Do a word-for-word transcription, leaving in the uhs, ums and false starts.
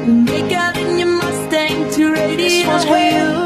Make out in your Mustang to radio. This was for you.